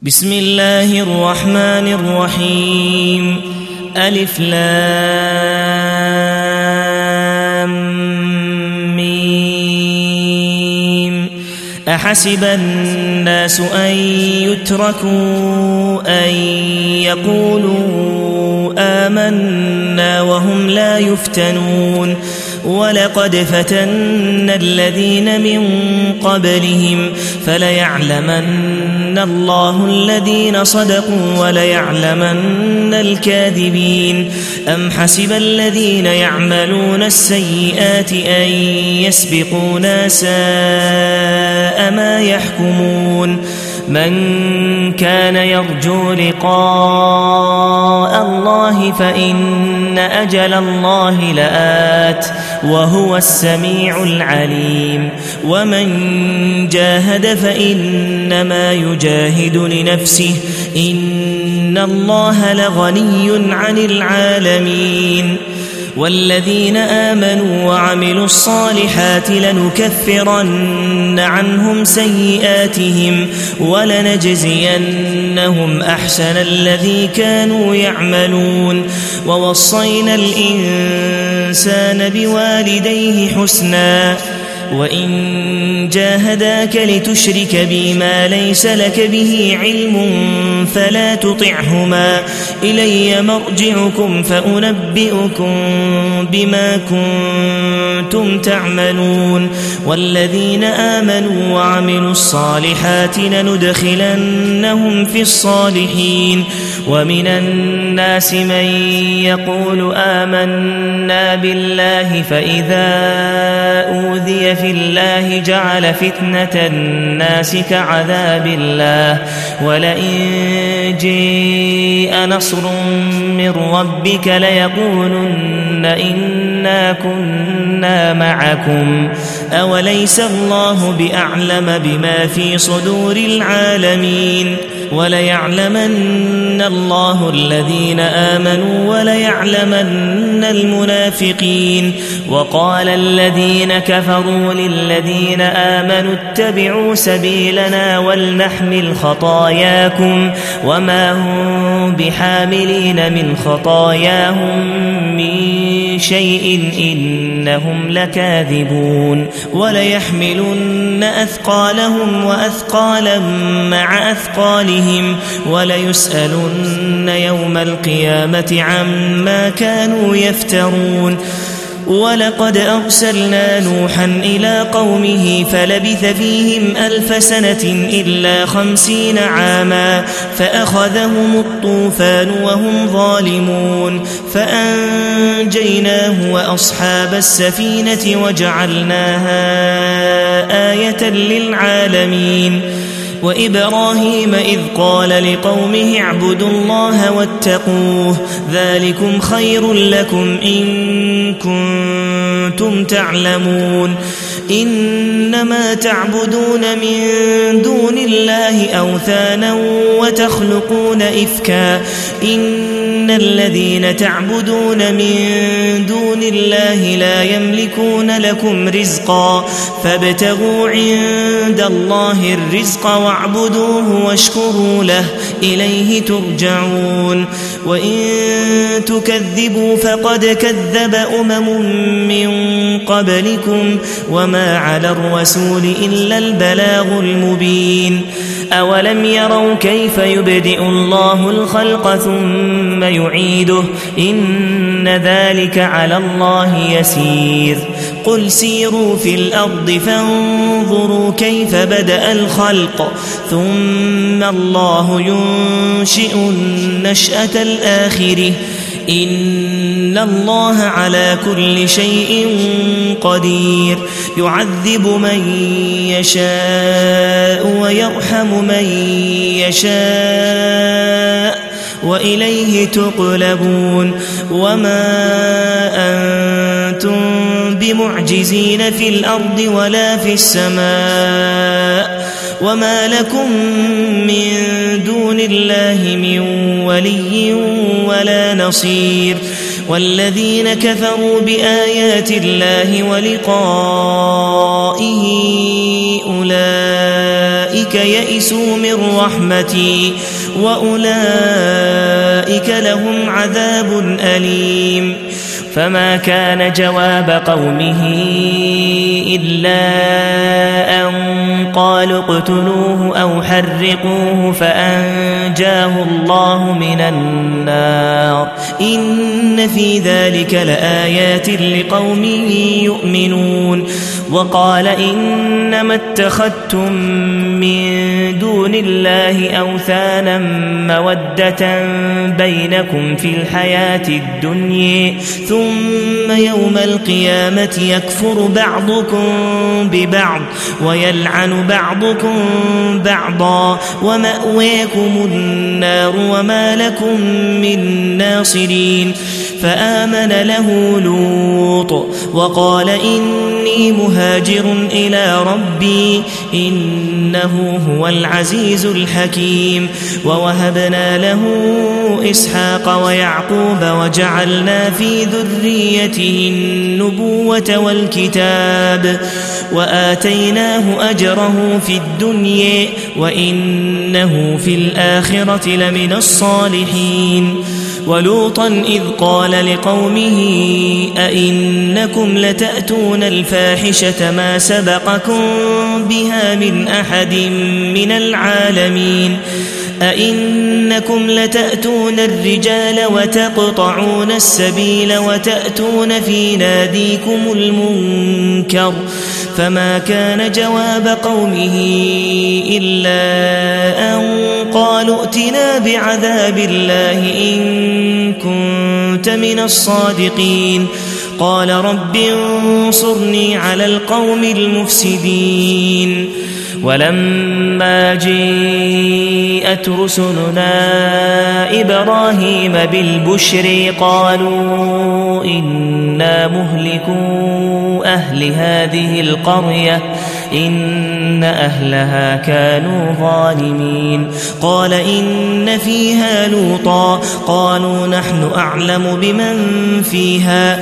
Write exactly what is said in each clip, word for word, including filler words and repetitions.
بسم الله الرحمن الرحيم ألف لام ميم أحسب الناس أن يتركوا أن يقولوا آمنا وهم لا يفتنون ولقد فتنا الذين من قبلهم فليعلمن الله الذين صدقوا وليعلمن الكاذبين أم حسب الذين يعملون السيئات أن يسبقونا ساء ما يحكمون من كان يرجو لقاء الله فإن أجل الله لآت وهو السميع العليم ومن جاهد فإنما يجاهد لنفسه إن الله لغني عن العالمين والذين آمنوا وعملوا الصالحات لنكفرن عنهم سيئاتهم ولنجزينهم أحسن الذي كانوا يعملون ووصينا الإنسان بوالديه حسنا وإن جاهداك لتشرك بي ما ليس لك به علم فلا تطعهما إلي مرجعكم فأنبئكم بما كنتم تعملون والذين آمنوا وعملوا الصالحات لندخلنهم في الصالحين ومن الناس من يقول آمنا بالله فإذا أوذي في الله جعل فتنة الناس كعذاب الله ولئن جاء نصر من ربك ليقولن إنا كنا معكم أوليس الله بأعلم بما في صدور العالمين وليعلمن الله الذين آمنوا وليعلمن المنافقين وقال الذين كفروا للذين آمنوا اتبعوا سبيلنا ولنحمل خطاياكم وما هم بحاملين من خطاياهم من شيء إنهم لكاذبون وليحملن أثقالهم وأثقالا مع أثقالهم وليسألن يوم القيامة عما كانوا يفترون ولقد أرسلنا نوحا إلى قومه فلبث فيهم ألف سنة إلا خمسين عاما فأخذهم الطوفان وهم ظالمون فأنجيناه وأصحاب السفينة وجعلناها آية للعالمين وإبراهيم إذ قال لقومه اعبدوا الله واتقوه ذلكم خير لكم إن كنتم تعلمون إنما تعبدون من دون الله أوثانا وتخلقون إفكا إن الذين تعبدون من دون الله لا يملكون لكم رزقا فابتغوا عند الله الرزق واعبدوه واشكروا له إليه ترجعون وإن تكذبوا فقد كذب أمم من قبلكم وما على الرسول إلا البلاغ المبين أولم يروا كيف يبدئ الله الخلق ثم يعيده إن ذلك على الله يسير قل سيروا في الأرض فانظروا كيف بدأ الخلق ثم الله ينشئ النشأة الآخرة إن الله على كل شيء قدير يعذب من يشاء ويرحم من يشاء وإليه تقلبون وما أنتم بمعجزين في الأرض ولا في السماء وما لكم من دون الله من ولي ولا نصير والذين كفروا بآيات الله ولقائه أولئك يئسوا من رحمتي وأولئك لهم عذاب أليم فما كان جواب قومه إلا أن قالوا اقتلوه أو حرقوه فأنجاه الله من النار إن في ذلك لآيات لقوم يؤمنون وقال إنما اتخذتم من دون الله أوثانا مودة بينكم في الحياة الدنيا ثم يوم القيامة يكفر بعضكم ببعض ويلعن بعضكم بعضا ومأويكم النار وما لكم من ناصرين فآمن له لوط وقال إني مهاجر إلى ربي إنه هو العزيز الحكيم ووهبنا له إسحاق ويعقوب وجعلنا في ذريته النبوة والكتاب وآتيناه أجره في الدنيا وإنه في الآخرة لمن الصالحين ولوطا إذ قال لقومه أئنكم لتأتون الفاحشة ما سبقكم بها من أحد من العالمين أئنكم لتأتون الرجال وتقطعون السبيل وتأتون في ناديكم المنكر فما كان جواب قومه إلا أن قالوا ائتنا بعذاب الله إن كنت من الصادقين قال رب انصرني على القوم المفسدين ولما جاءت رسلنا إبراهيم بالبشر قالوا إنا مهلكو أهل هذه القرية إن أهلها كانوا ظالمين قال إن فيها لوطا قالوا نحن أعلم بمن فيها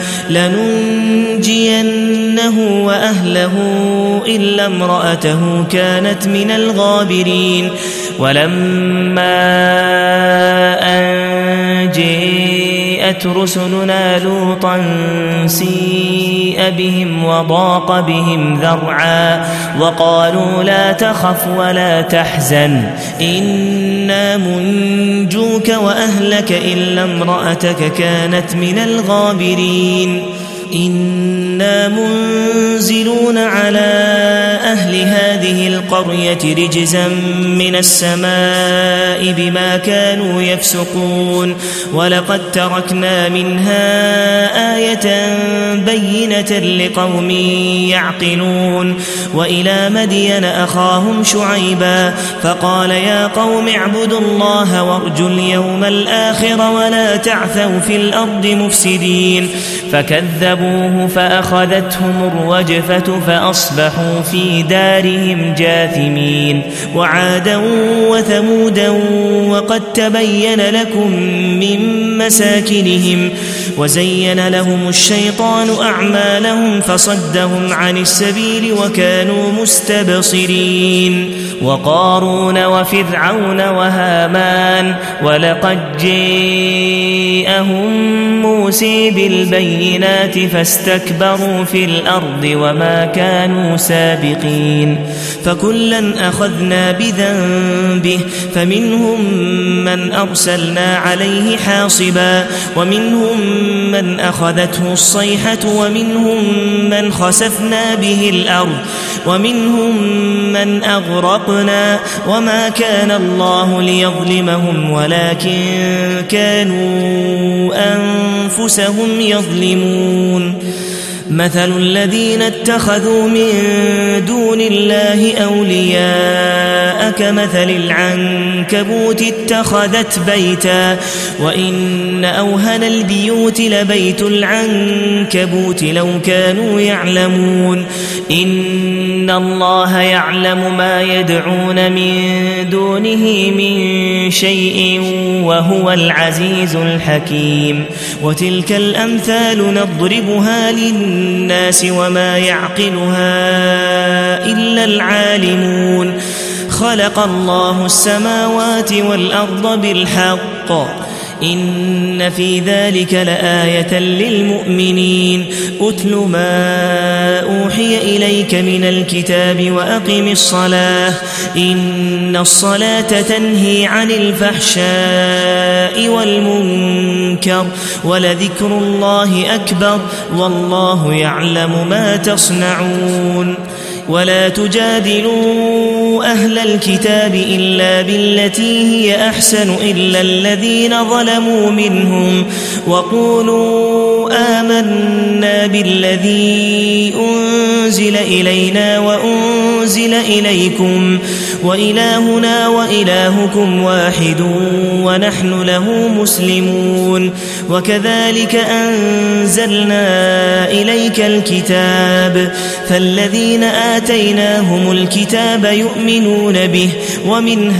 لننجينه وأهله إلا امرأته كانت من الغابرين ولما أن جاءت رسلنا لوطا سيء بهم وضاق بهم ذرعا وقالوا لا تخف ولا تحزن إنا منجوك وأهلك إلا امرأتك كانت من الغابرين إنا منزلون على أهل هذه القرية رجزا من السماء بما كانوا يفسقون ولقد تركنا منها آية بينة لقوم يعقلون وإلى مدين أخاهم شعيبا فقال يا قوم اعبدوا الله وارجوا اليوم الآخر ولا تعثوا في الأرض مفسدين فكذبوه فأخذتهم الرجفة فأصبحوا في دارهم جاثمين وعادا وثمودا وقد تبين لكم من مساكنهم وزين لهم الشيطان أعمالهم فصدهم عن السبيل وكانوا مستبصرين وقارون وفرعون وهامان ولقد جاءهم موسى بالبينات فاستكبروا في الأرض وما كانوا سابقين فكلا أخذنا بذنبه فمنهم من أرسلنا عليه حاصبا ومنهم من أخذته الصيحة ومنهم من خسفنا به الأرض ومنهم من أغرقنا وما كان الله ليظلمهم ولكن كانوا أنفسهم يظلمون مثل الذين اتخذوا من دون الله أولياء كمثل العنكبوت اتخذت بيتا وإن أوهن البيوت لبيت العنكبوت لو كانوا يعلمون إن الله يعلم ما يدعون من دونه من شيء وهو العزيز الحكيم وتلك الأمثال نضربها للناس وما يعقلها إلا العالمون خلق الله السماوات والأرض بالحق إن في ذلك لآية للمؤمنين أتل ما أوحي إليك من الكتاب وأقم الصلاة إن الصلاة تنهي عن الفحشاء والمنكر ولذكر الله أكبر والله يعلم ما تصنعون ولا تجادلوا أهل الكتاب إلا بالتي هي أحسن إلا الذين ظلموا منهم وقولوا آمنا بالذي أنزل إلينا وأنزل إليكم وإلهنا وإلهكم واحد ونحن له مسلمون وكذلك أنزلنا إليك الكتاب فالذين آتيناهم الكتاب يؤمنون به ومن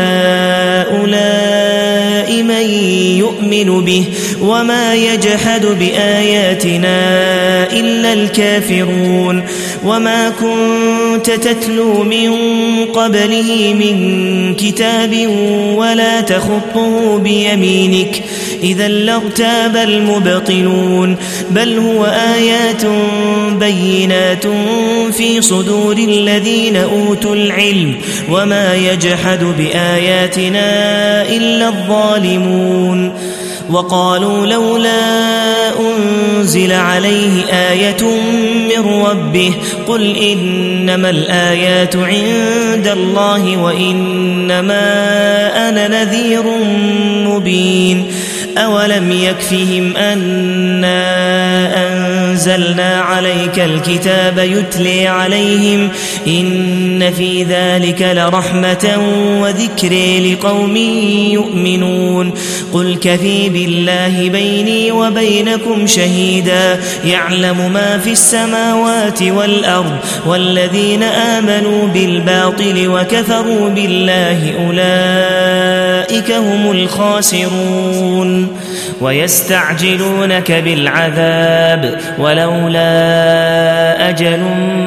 هؤلاء من يؤمن به وما يجحد بآياتنا إلا الكافرون وما كنت تتلو من قبله من كتاب ولا تخطه بيمينك إذا لارتاب المبطلون بل هو آيات بينات في صدور الذين أوتوا العلم وما يجحد بآياتنا إلا الظالمون وقالوا لولا أنزل عليه آية من ربه قل إنما الآيات عند الله وإنما أنا نذير مبين أولم يكفهم أنا أنزلنا عليك الكتاب يتلي عليهم إن في ذلك لرحمة وذكر لقوم يؤمنون قل كفي بالله بيني وبينكم شهيدا يعلم ما في السماوات والأرض والذين آمنوا بالباطل وكفروا بالله أولئك هم الخاسرون ويستعجلونك بالعذاب ولولا أجل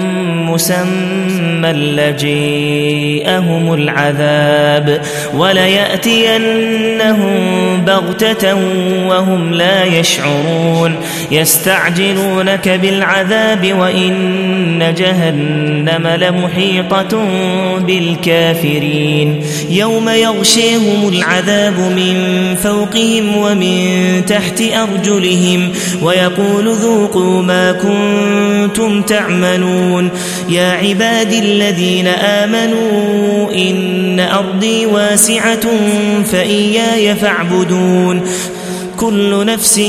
مسمى لجيءهم العذاب وليأتينهم بغتة وهم لا يشعرون يستعجلونك بالعذاب وإن جهنم لمحيطة بالكافرين يوم يغشيهم العذاب من فوقهم ومن تحت أرجلهم ويقول ذوقوا ما كنتم تعملون يا عبادي الذين آمنوا إن أرضي واسعة فإياي فاعبدون كل نفس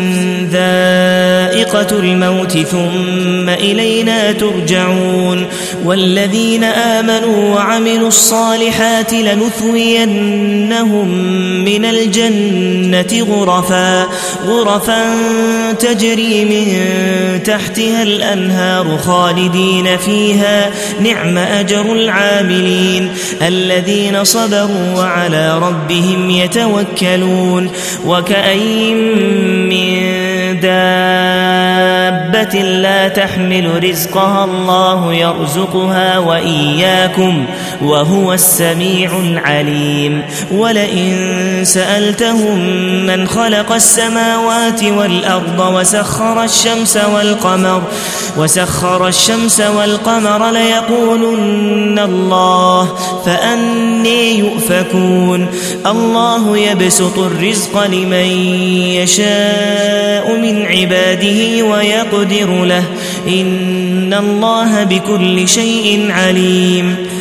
ذائقة الموت ثم إلينا ترجعون والذين آمنوا وعملوا الصالحات لنثوينهم من الجنة غرفا غرفا تجري من تحتها الأنهار خالدين فيها نعم أجر العاملين الذين صبروا وعلى ربهم يتوكلون وكأين من دابة لا تحمل رزقها الله يرزقها وإياكم وهو السميع العليم ولئن سألتهم من خلق السماوات والأرض وسخر الشمس والقمر وسخر الشمس والقمر ليقولن الله فأني يؤفكون الله يبسط الرزق لمن يشاء من عباده ويقدر له إن الله بكل شيء عليم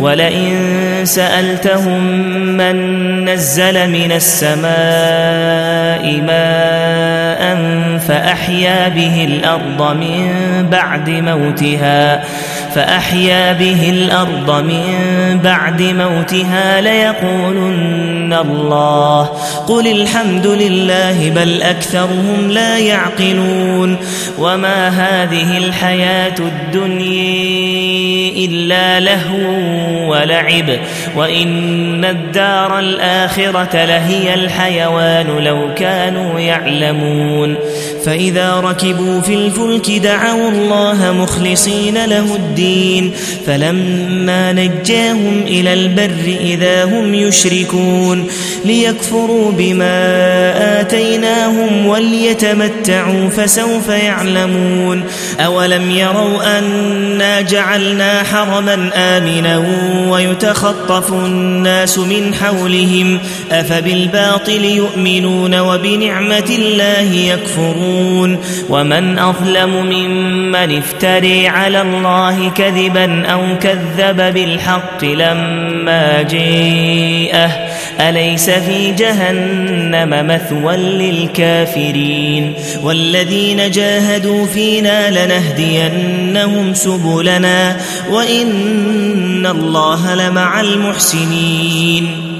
ولئن سألتهم من نزل من السماء ماء فأحيا به الأرض من بعد موتها فأحيا به الأرض من بعد موتها ليقولن الله قل الحمد لله بل أكثرهم لا يعقلون وما هذه الحياة الدنيا إلا لهو ولعب وإن الدار الآخرة لهي الحيوان لو كانوا يعلمون فإذا ركبوا في الفلك دعوا الله مخلصين له الدين فلما نجاهم إلى البر إذا هم يشركون ليكفروا بما آتيناهم وليتمتعوا فسوف يعلمون أولم يروا أنا جعلنا حرما آمنا ويتخطف الناس من حولهم أفبالباطل يؤمنون وبنعمة الله يكفرون ومن أظلم ممن افتري على الله كذبا أو كذب بالحق لما جاءه أليس في جهنم مثوى للكافرين والذين جاهدوا فينا لنهدينهم سبلنا وإن الله لمع المحسنين